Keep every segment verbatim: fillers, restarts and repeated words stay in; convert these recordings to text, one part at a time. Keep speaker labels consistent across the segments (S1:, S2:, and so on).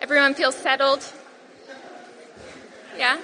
S1: Everyone feels settled? Yeah?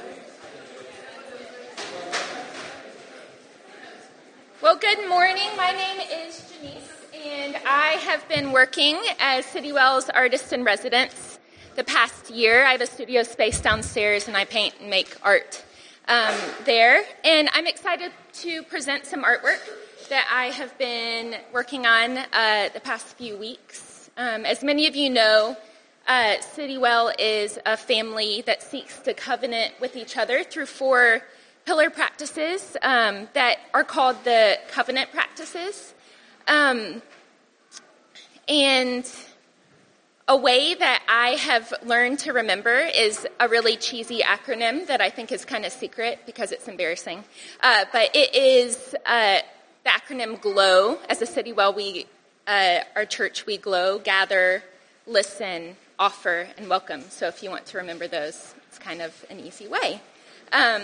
S1: Well, good morning. My name is Janice, and I have been working as Citywell's artist in residence the past year. I have a studio space downstairs, and I paint and make art um, there. And I'm excited to present some artwork that I have been working on uh, the past few weeks. Um, as many of you know, uh, Citywell is a family that seeks to covenant with each other through four pillar practices um, that are called the covenant practices. Um, and a way that I have learned to remember is a really cheesy acronym that I think is kind of secret because it's embarrassing. Uh, but it is uh, the acronym GLOW. As a Citywell, we, uh, our church, we glow, gather, listen, offer, and welcome. So if you want to remember those, it's kind of an easy way. Um,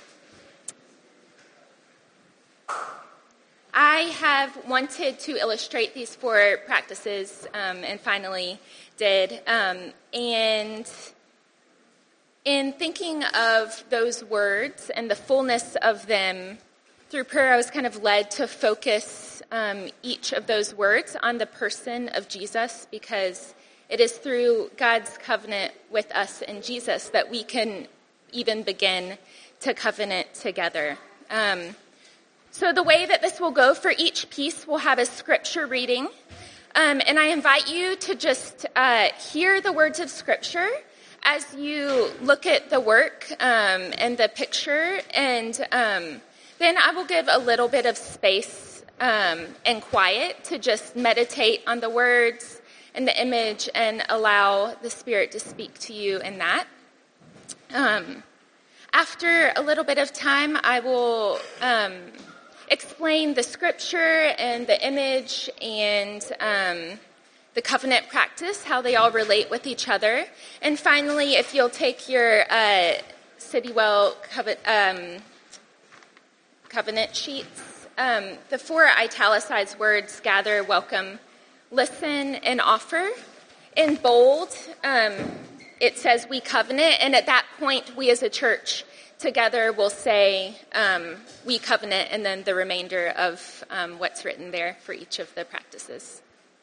S1: I have wanted to illustrate these four practices um, and finally did. Um, and in thinking of those words and the fullness of them through prayer, I was kind of led to focus um, each of those words on the person of Jesus, because it is through God's covenant with us in Jesus that we can even begin to covenant together. Um, so the way that this will go for each piece, we'll have a scripture reading. Um, and I invite you to just uh, hear the words of Scripture as you look at the work um, and the picture. And um, then I will give a little bit of space um, and quiet to just meditate on the words and the image and allow the Spirit to speak to you in that. Um, after a little bit of time, I will Um, explain the scripture and the image and um, the covenant practice, how they all relate with each other. And finally, if you'll take your uh, Citywell covenant, um, covenant sheets, um, the four italicized words, gather, welcome, listen, and offer. In bold, um, it says we covenant, and at that point, we as a church together will say um, we covenant, and then the remainder of um, what's written there for each of the practices.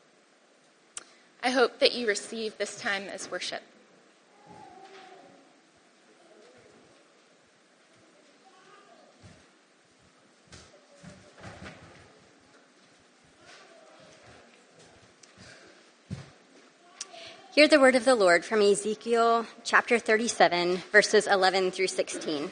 S1: I hope that you receive this time as worship.
S2: Hear the word of the Lord from Ezekiel chapter thirty-seven, verses eleven through sixteen.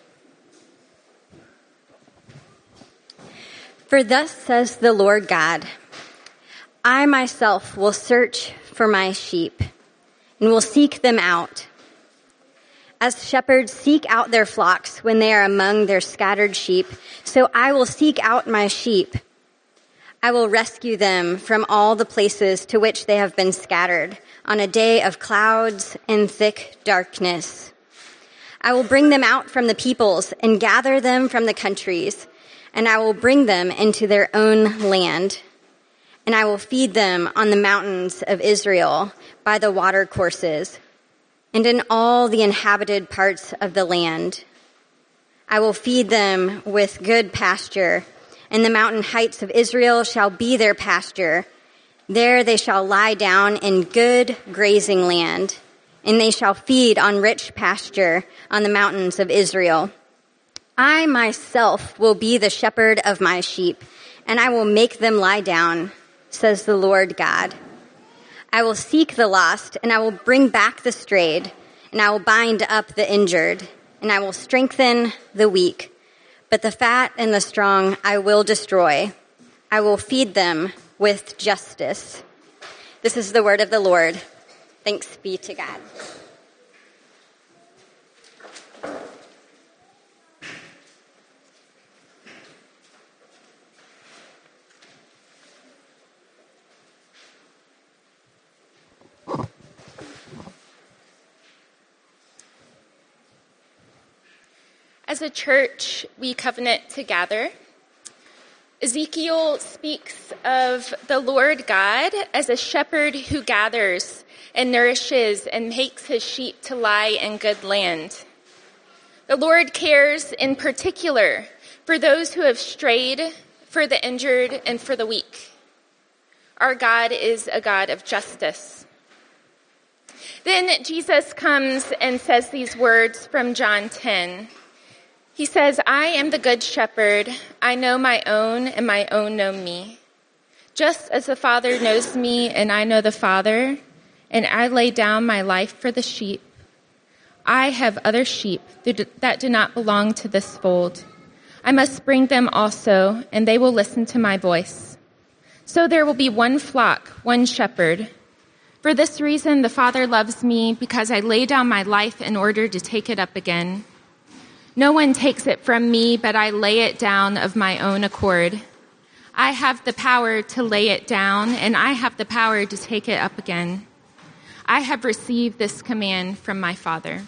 S2: For thus says the Lord God, I myself will search for my sheep and will seek them out. As shepherds seek out their flocks when they are among their scattered sheep, so I will seek out my sheep. I will rescue them from all the places to which they have been scattered on a day of clouds and thick darkness. I will bring them out from the peoples and gather them from the countries, and I will bring them into their own land. And I will feed them on the mountains of Israel by the water courses and in all the inhabited parts of the land. I will feed them with good pasture, and the mountain heights of Israel shall be their pasture. There they shall lie down in good grazing land, and they shall feed on rich pasture on the mountains of Israel. I myself will be the shepherd of my sheep, and I will make them lie down, says the Lord God. I will seek the lost, and I will bring back the strayed, and I will bind up the injured, and I will strengthen the weak. But the fat and the strong I will destroy. I will feed them with justice. This is the word of the Lord. Thanks be to God.
S1: As a church, we covenant to gather. Ezekiel speaks of the Lord God as a shepherd who gathers and nourishes and makes his sheep to lie in good land. The Lord cares in particular for those who have strayed, for the injured, and for the weak. Our God is a God of justice. Then Jesus comes and says these words from John ten. He says, I am the good shepherd. I know my own, and my own know me. Just as the Father knows me, and I know the Father, and I lay down my life for the sheep. I have other sheep that do not belong to this fold. I must bring them also, and they will listen to my voice. So there will be one flock, one shepherd. For this reason, the Father loves me, because I lay down my life in order to take it up again. No one takes it from me, but I lay it down of my own accord. I have the power to lay it down, and I have the power to take it up again. I have received this command from my Father.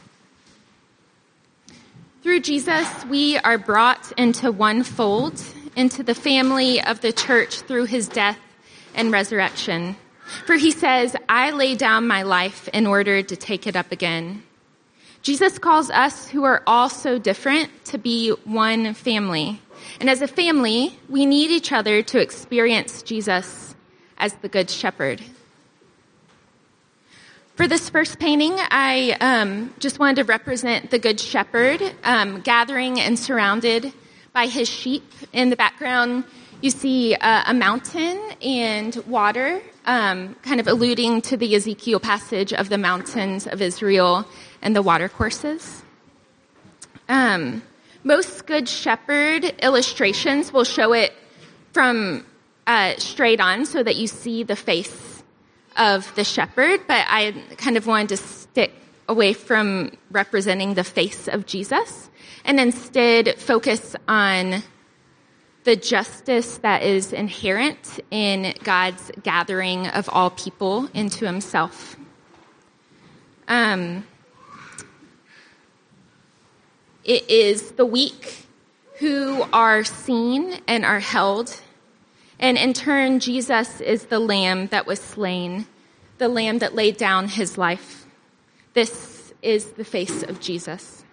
S1: Through Jesus, we are brought into one fold, into the family of the church through his death and resurrection. For he says, I lay down my life in order to take it up again. Jesus calls us who are all so different to be one family. And as a family, we need each other to experience Jesus as the Good Shepherd. For this first painting, I um, just wanted to represent the Good Shepherd um, gathering and surrounded by his sheep. In the background, you see uh, a mountain and water, um, kind of alluding to the Ezekiel passage of the mountains of Israel and the watercourses. Um, most Good Shepherd illustrations will show it from uh, straight on so that you see the face of the shepherd, but I kind of wanted to stick away from representing the face of Jesus and instead focus on the justice that is inherent in God's gathering of all people into himself. Um, it is the weak who are seen and are held. And in turn, Jesus is the lamb that was slain, the lamb that laid down his life. This is the face of Jesus.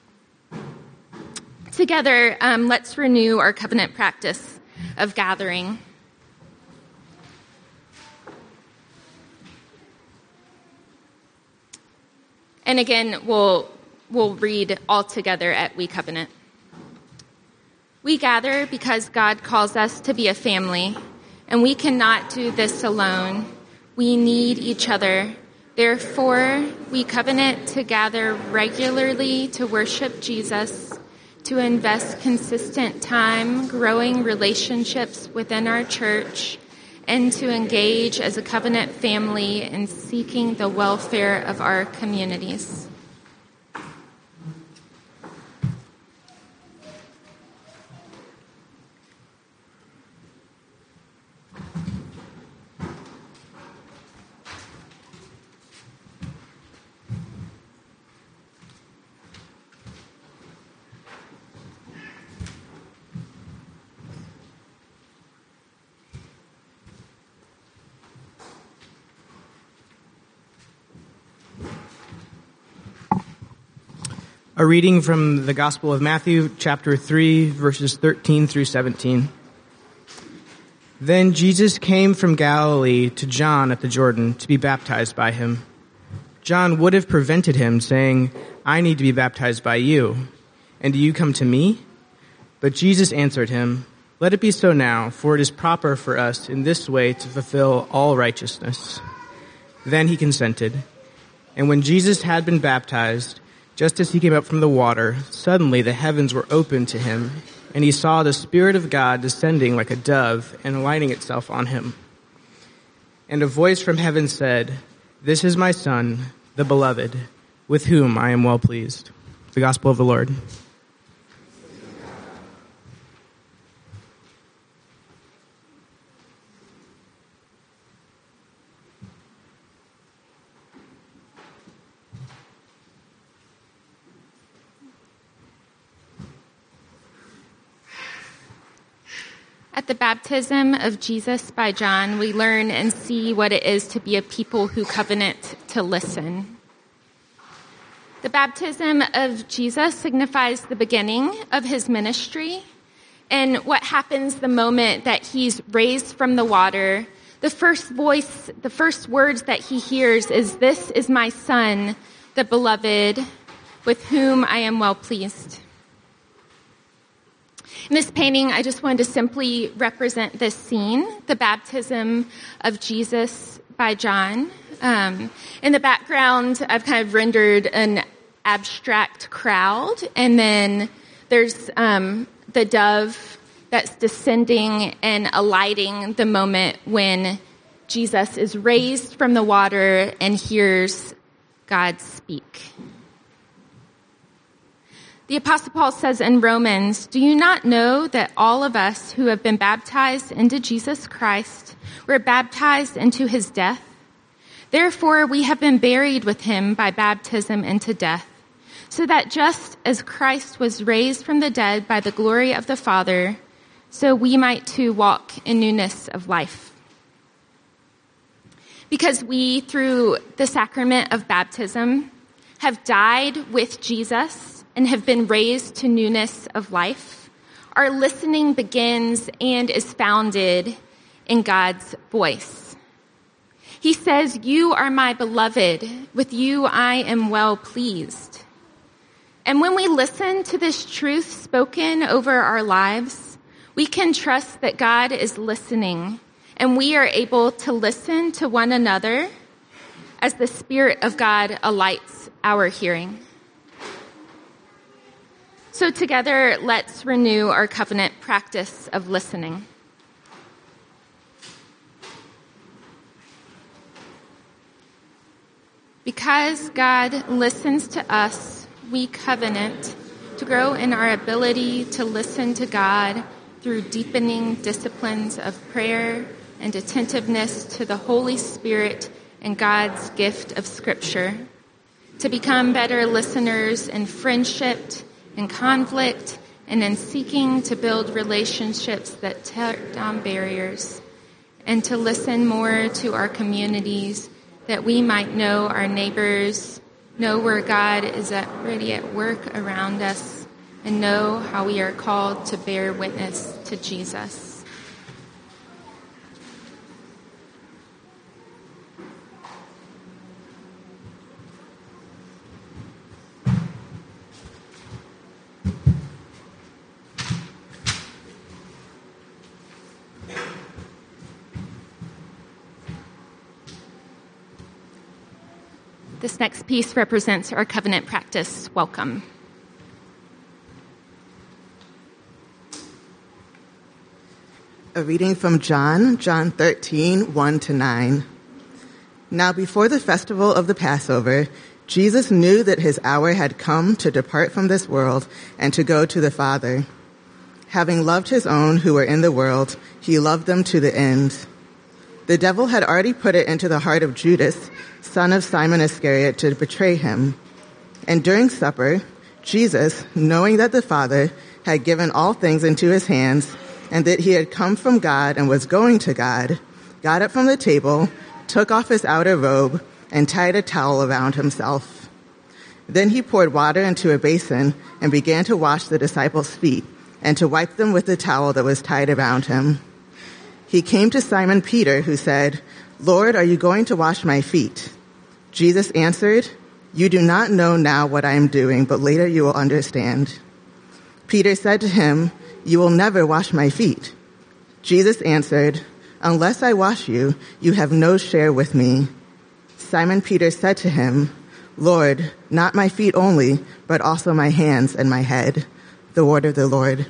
S1: Together, um, let's renew our covenant practice of gathering. And again, we'll, we'll read all together at We Covenant. We gather because God calls us to be a family, and we cannot do this alone. We need each other. Therefore, we covenant to gather regularly to worship Jesus, to invest consistent time growing relationships within our church, and to engage as a covenant family in seeking the welfare of our communities.
S3: A reading from the Gospel of Matthew, chapter three, verses thirteen through seventeen. Then Jesus came from Galilee to John at the Jordan to be baptized by him. John would have prevented him, saying, I need to be baptized by you, and do you come to me? But Jesus answered him, Let it be so now, for it is proper for us in this way to fulfill all righteousness. Then he consented. And when Jesus had been baptized, just as he came up from the water, suddenly the heavens were opened to him, and he saw the Spirit of God descending like a dove and alighting itself on him. And a voice from heaven said, This is my Son, the Beloved, with whom I am well pleased. The Gospel of the Lord.
S1: At the baptism of Jesus by John, we learn and see what it is to be a people who covenant to listen. The baptism of Jesus signifies the beginning of his ministry, and what happens the moment that he's raised from the water. The first voice, the first words that he hears is, "This is my son, the beloved, with whom I am well pleased." In this painting, I just wanted to simply represent this scene, the baptism of Jesus by John. Um, in the background, I've kind of rendered an abstract crowd, and then there's um, the dove that's descending and alighting the moment when Jesus is raised from the water and hears God speak. The Apostle Paul says in Romans, "Do you not know that all of us who have been baptized into Jesus Christ were baptized into his death? Therefore, we have been buried with him by baptism into death, so that just as Christ was raised from the dead by the glory of the Father, so we might too walk in newness of life." Because we, through the sacrament of baptism, have died with Jesus and have been raised to newness of life, our listening begins and is founded in God's voice. He says, "You are my beloved, with you I am well pleased." And when we listen to this truth spoken over our lives, we can trust that God is listening, and we are able to listen to one another as the Spirit of God alights our hearing. So together, let's renew our covenant practice of listening. Because God listens to us, we covenant to grow in our ability to listen to God through deepening disciplines of prayer and attentiveness to the Holy Spirit and God's gift of Scripture, to become better listeners in friendship, in conflict, and in seeking to build relationships that tear down barriers, and to listen more to our communities that we might know our neighbors, know where God is already at work around us, and know how we are called to bear witness to Jesus. This next piece represents our covenant practice, welcome.
S4: A reading from John, John thirteen, one to nine. Now before the festival of the Passover, Jesus knew that his hour had come to depart from this world and to go to the Father. Having loved his own who were in the world, he loved them to the end. The devil had already put it into the heart of Judas, son of Simon Iscariot, to betray him. And during supper, Jesus, knowing that the Father had given all things into his hands, and that he had come from God and was going to God, got up from the table, took off his outer robe, and tied a towel around himself. Then he poured water into a basin and began to wash the disciples' feet and to wipe them with the towel that was tied around him. He came to Simon Peter, who said, "Lord, are you going to wash my feet?" Jesus answered, "You do not know now what I am doing, but later you will understand." Peter said to him, "You will never wash my feet." Jesus answered, "Unless I wash you, you have no share with me." Simon Peter said to him, "Lord, not my feet only, but also my hands and my head." The word of the Lord.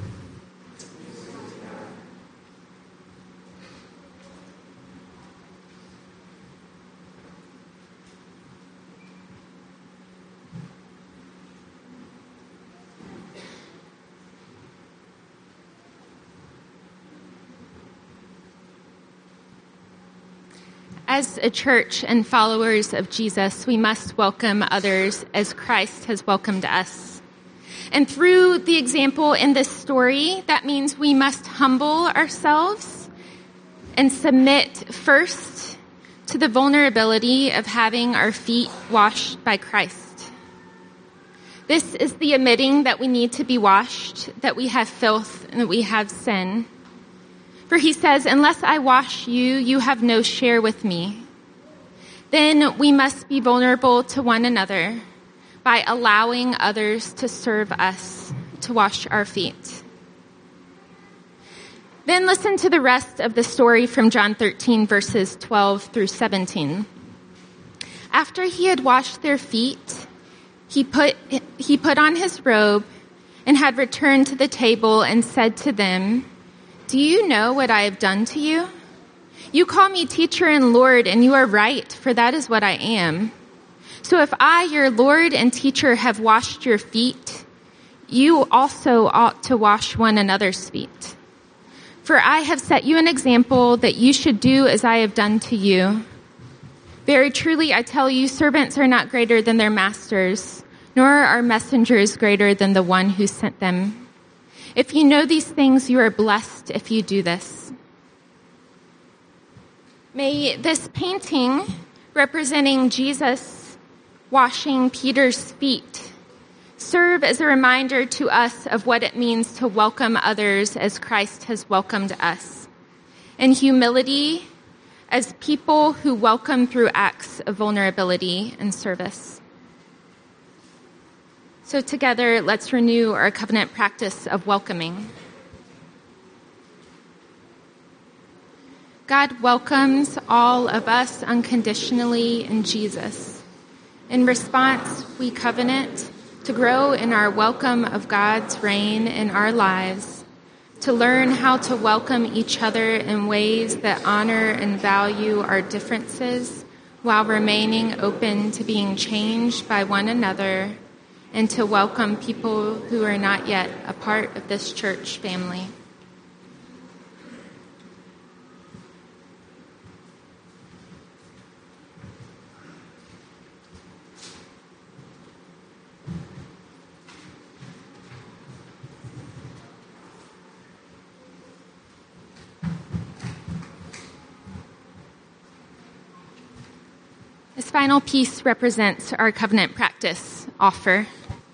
S1: As a church and followers of Jesus, we must welcome others as Christ has welcomed us. And through the example in this story, that means we must humble ourselves and submit first to the vulnerability of having our feet washed by Christ. This is the admitting that we need to be washed, that we have filth, and that we have sin. For he says, unless I wash you, you have no share with me. Then we must be vulnerable to one another by allowing others to serve us, to wash our feet. Then listen to the rest of the story from John thirteen, verses twelve through seventeen. After he had washed their feet, He put, he put on his robe and had returned to the table and said to them, do you know what I have done to you? You call me teacher and Lord, and you are right, for that is what I am. So if I, your Lord and teacher, have washed your feet, you also ought to wash one another's feet. For I have set you an example that you should do as I have done to you. Very truly, I tell you, servants are not greater than their masters, nor are messengers greater than the one who sent them. If you know these things, you are blessed if you do this. May this painting representing Jesus washing Peter's feet serve as a reminder to us of what it means to welcome others as Christ has welcomed us. In humility, as people who welcome through acts of vulnerability and service. So together, let's renew our covenant practice of welcoming. God welcomes all of us unconditionally in Jesus. In response, we covenant to grow in our welcome of God's reign in our lives, to learn how to welcome each other in ways that honor and value our differences while remaining open to being changed by one another, and to welcome people who are not yet a part of this church family. This final piece represents our covenant practice offer.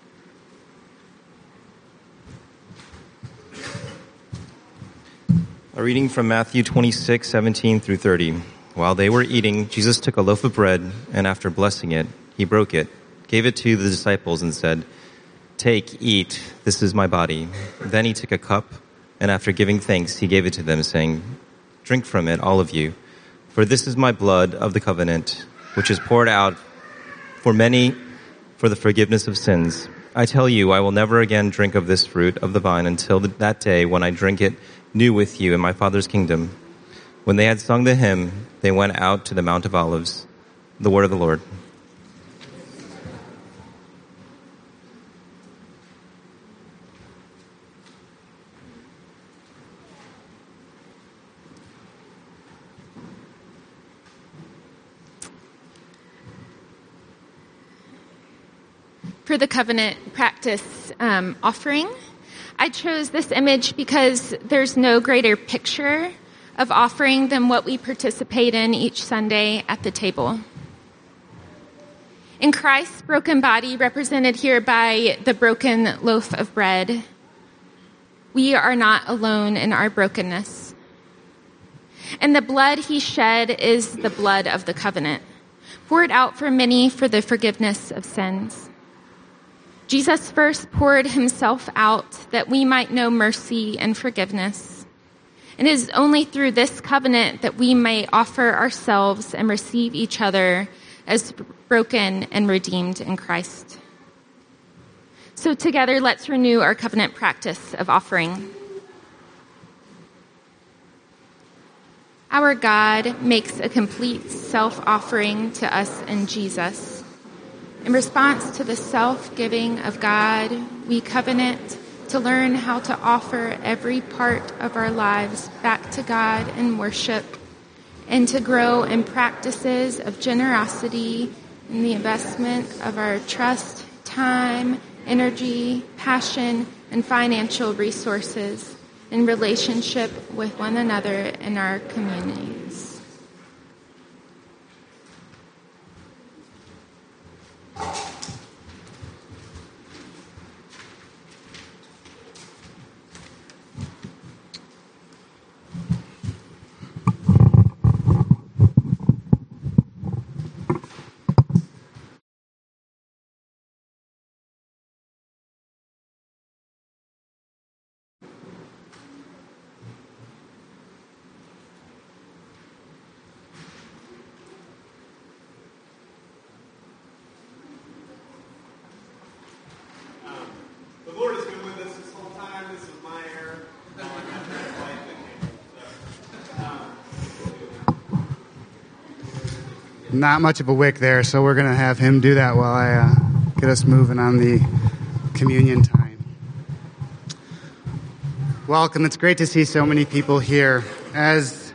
S5: A reading from Matthew twenty-six, seventeen through thirty. While they were eating, Jesus took a loaf of bread, and after blessing it, he broke it, gave it to the disciples, and said, take, eat, this is my body. Then he took a cup, and after giving thanks, he gave it to them, saying, drink from it, all of you, for this is my blood of the covenant, which is poured out for many for the forgiveness of sins. I tell you, I will never again drink of this fruit of the vine until that day when I drink it new with you in my Father's kingdom. When they had sung the hymn, they went out to the Mount of Olives. The word of the Lord.
S1: For the covenant practice um, offering, I chose this image because there's no greater picture of offering than what we participate in each Sunday at the table. In Christ's broken body, represented here by the broken loaf of bread, we are not alone in our brokenness. And the blood he shed is the blood of the covenant, poured out for many for the forgiveness of sins. Jesus first poured himself out that we might know mercy and forgiveness. And it is only through this covenant that we may offer ourselves and receive each other as broken and redeemed in Christ. So together, let's renew our covenant practice of offering. Our God makes a complete self-offering to us in Jesus. In response to the self-giving of God, we covenant to learn how to offer every part of our lives back to God in worship, and to grow in practices of generosity in the investment of our trust, time, energy, passion, and financial resources in relationship with one another in our communities.
S6: Not much of a wick there, so we're going to have him do that while I uh, get us moving on the communion time. Welcome. It's great to see so many people here. As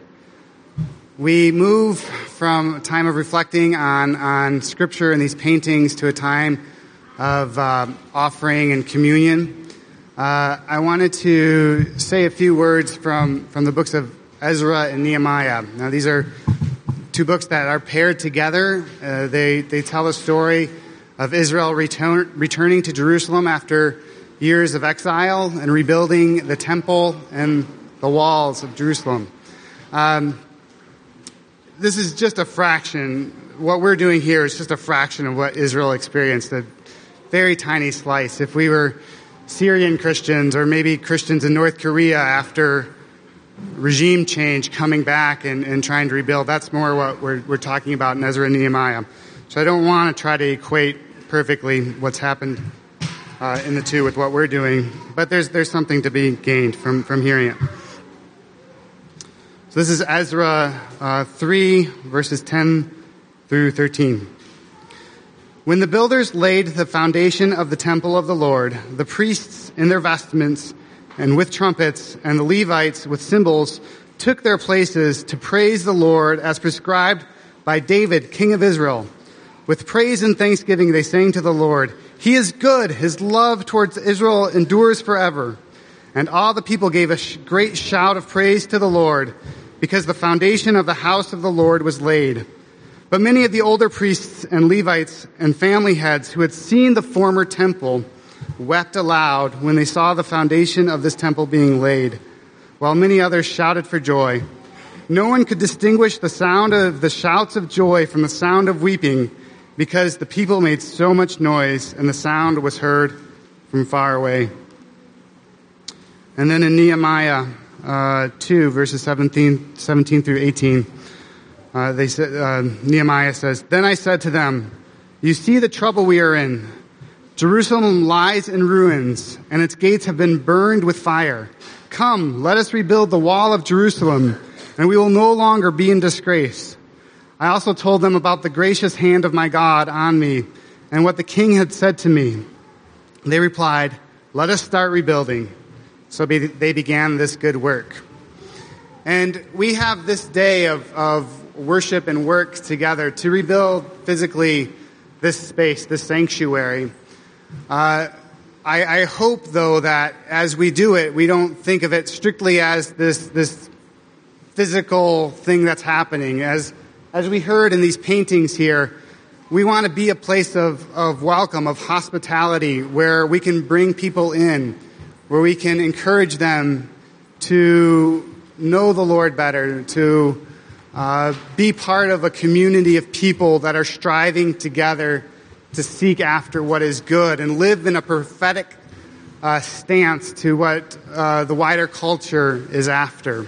S6: we move from a time of reflecting on, on Scripture and these paintings to a time of uh, offering and communion, uh, I wanted to say a few words from, from the books of Ezra and Nehemiah. Now, these are two books that are paired together. Uh, they they tell the story of Israel return, returning to Jerusalem after years of exile and rebuilding the temple and the walls of Jerusalem. Um, this is just a fraction. What we're doing here is just a fraction of what Israel experienced, a very tiny slice. If we were Syrian Christians or maybe Christians in North Korea after regime change, coming back and, and trying to rebuild, that's more what we're, we're talking about in Ezra and Nehemiah. So I don't want to try to equate perfectly what's happened uh, in the two with what we're doing, but there's there's something to be gained from, from hearing it. So this is Ezra uh, three, verses ten through thirteen. When the builders laid the foundation of the temple of the Lord, the priests in their vestments and with trumpets, and the Levites with cymbals took their places to praise the Lord as prescribed by David, king of Israel. With praise and thanksgiving they sang to the Lord, "He is good, his love towards Israel endures forever." And all the people gave a sh- great shout of praise to the Lord, because the foundation of the house of the Lord was laid. But many of the older priests and Levites and family heads who had seen the former temple wept aloud when they saw the foundation of this temple being laid, while many others shouted for joy. No one could distinguish the sound of the shouts of joy from the sound of weeping, because the people made so much noise and the sound was heard from far away. And then in Nehemiah uh, two, verses seventeen, seventeen through eighteen, uh, they said, uh, Nehemiah says, "Then I said to them, 'You see the trouble we are in. Jerusalem lies in ruins, and its gates have been burned with fire. Come, let us rebuild the wall of Jerusalem, and we will no longer be in disgrace.' I also told them about the gracious hand of my God on me, and what the king had said to me. They replied, 'Let us start rebuilding.' So they began this good work." And we have this day of, of worship and work together to rebuild physically this space, this sanctuary. Uh, I, I hope, though, that as we do it, we don't think of it strictly as this this physical thing that's happening. As as we heard in these paintings here, we want to be a place of, of welcome, of hospitality, where we can bring people in, where we can encourage them to know the Lord better, to uh, be part of a community of people that are striving together to seek after what is good and live in a prophetic uh, stance to what uh, the wider culture is after.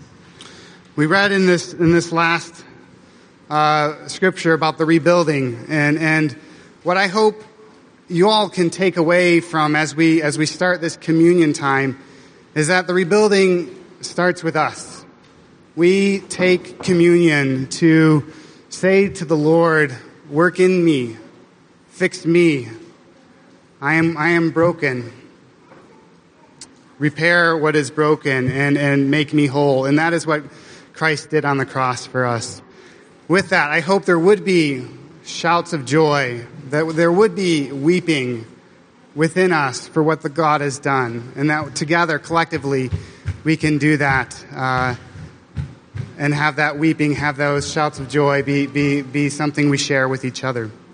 S6: We read in this in this last uh, scripture about the rebuilding, and and what I hope you all can take away from as we as we start this communion time is that the rebuilding starts with us. We take communion to say to the Lord, "Work in me. Fix me. I am I am broken. Repair what is broken and, and make me whole." And that is what Christ did on the cross for us. With that, I hope there would be shouts of joy, that there would be weeping within us for what the God has done, and that together, collectively, we can do that uh, and have that weeping, have those shouts of joy be, be, be something we share with each other.